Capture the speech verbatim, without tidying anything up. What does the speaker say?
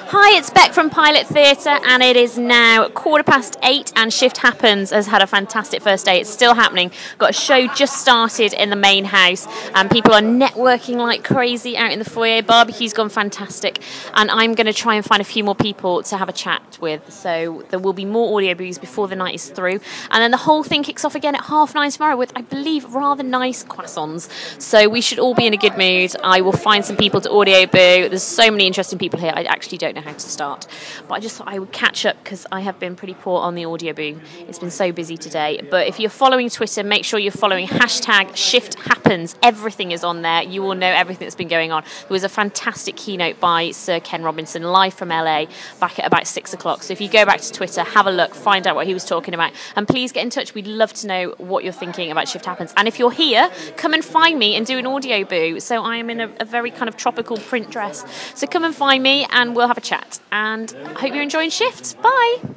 Hi, it's Beck from Pilot Theatre, and it is now quarter past eight, and Shift Happens has had a fantastic first day. It's still happening. Got a show just started in the main house, and people are networking like crazy out in the foyer. Barbecue's gone fantastic, and I'm going to try and find a few more people to have a chat with. So there will be more audio booze before the night is through, and then the whole thing kicks off again at half nine tomorrow with, I believe, rather nice croissants. So we should all be in a good mood. I will find some people to audio boo. There's so many interesting people here. I actually don't know how to start, but I just thought I would catch up because I have been pretty poor on the audio boo. It's been so busy today. But if you're following Twitter, make sure you're following hashtag Shift Happens. Everything is on there. You will know everything that's been going on. There was a fantastic keynote by Sir Ken Robinson live from L A back at about six o'clock. So if you go back to Twitter, have a look, find out what he was talking about, and please get in touch. We'd love to know what you're thinking about Shift Happens. And if you're here, come and find me and do an audio boo. So I am in a, a very kind of tropical print dress. So come and find me and we'll have a chat. And I hope you're enjoying Shift. Bye.